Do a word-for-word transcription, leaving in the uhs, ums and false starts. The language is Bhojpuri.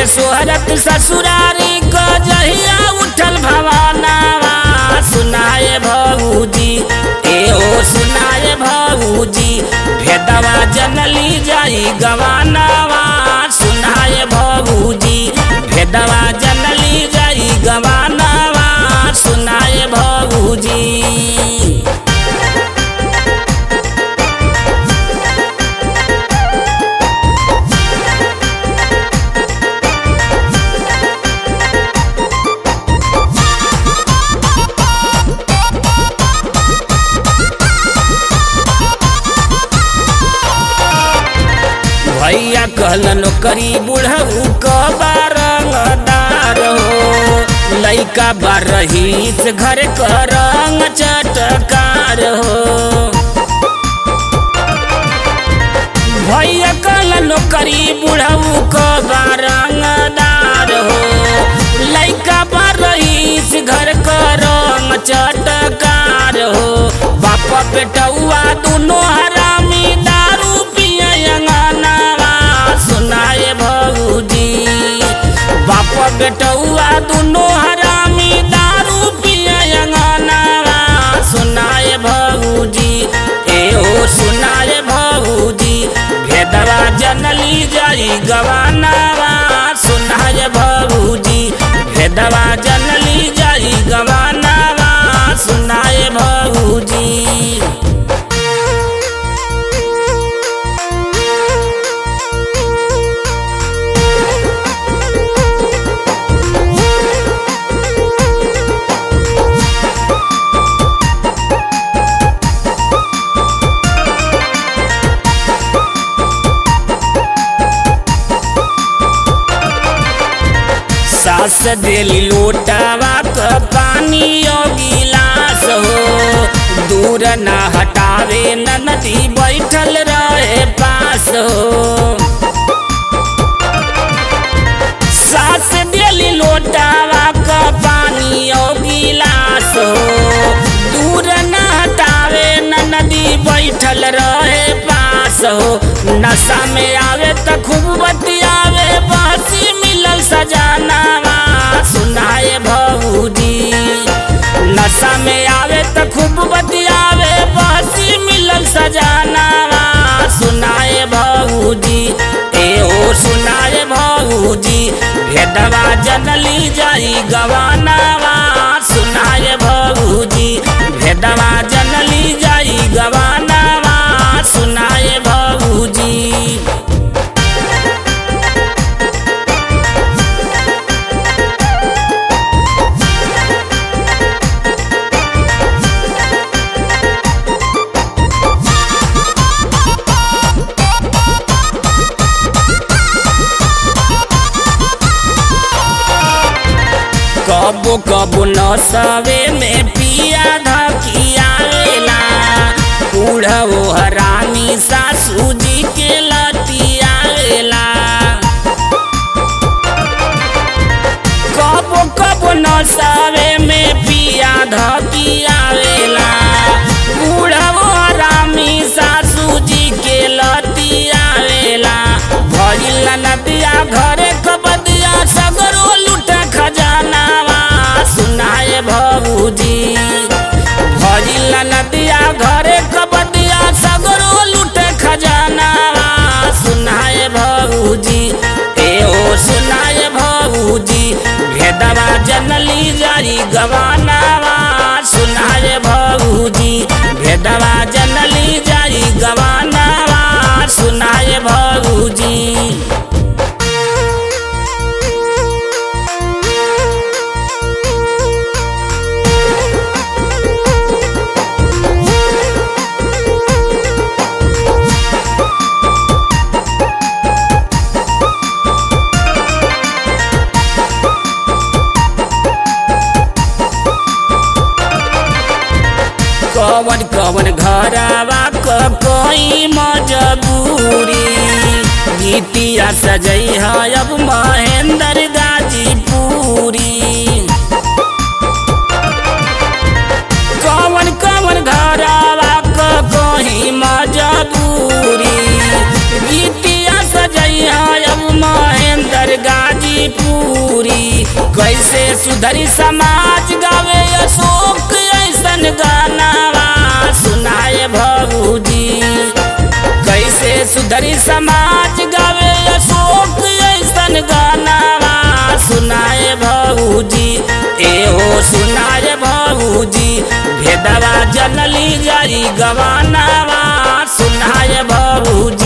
सोहरत ससुरारी क जहिया उठल भवानावा सुनाए भौजी ए ओ सुनाए भौजी भेदवा जनली जाई गवानावा सुनाए भौजी भेदवा जनली जाई गवानावा सुनाए भौजी। भैया कहलन करी बुढ़ऊ क बारंगदार हो लइका बारहीस घर क रंग चटकार हो। भैया कहलन करी बुढ़ऊ क बारंगदार हो लइका बारहीस घर क रंग चटकार हो। बाप बेटौआ दुनो हरामी दारू पिए सुनाए भौजी बाप बेटौआ दुनो हरामी दारू पिए अंगनावा सुनाए भौजी ए ओ सुनाए भौजी भेदवा जनली जाई गवानावा सुनाए भौजी भेदवा जनली जाई गवानावा सुनाए भौजी। सास देली लोटावा क पानी ओ गिलास हो दूर न हटावे ननदी बैठल रहे पास हो। सास देली लोटावा क पानी ओ गिलास हो दूर न हटावे ननदी बैठल रहे पास हो। नशा में आवे त खूब बतियावे बहसी मिलल सजानावा सुनाए भौजी नशा में आवे त खूब बतियावे बहसी मिलल सजानावा सुनाए भौजी ए ओ सुनाए भौजी भेदवा जनली जाई गवानावा सुनाए भौजी भेदवा जनली जाई गवानावा सुनाए भौजी। कबो कबो नसवे में पिया धकियावेला बूढ़ो हरामी सासू जी के लतियावेला। कबो कबो नसवे में पिया धकियावेला बूढ़ो हरामी सासू जी के लतियावेला। भइल नदिया घरे कबदिया सगरो लूटा खजानावा सुनाए भौजी भइल नदिया घरे कबदिया सगरो लूटे खजानावा सुनाए भौजी ए ओ सुनाए भौजी भेदवा जनली जाई गवानावा सुनाए भौजी भेदवा जनली जाई गवानावा सुनाए भौजी। कवन कवन घरवा क कोई मजबूरी गीतिया सजई है अब महेंद्र गाजीपुरी। कवन कवन घरवा क कोई मजबूरी गीतिया सजई है अब महेंद्र गाजी पूरी। कैसे सुधरी समाज गावे अशोक ऐसन गानावा सुनाए भौजी। कैसे सुधरी समाज गावे अशोक ऐसन गानावा सुनाए भौजी। एहो सुनाए भौजी भेदवा जनली जाई गवानावा सुनाए भौजी।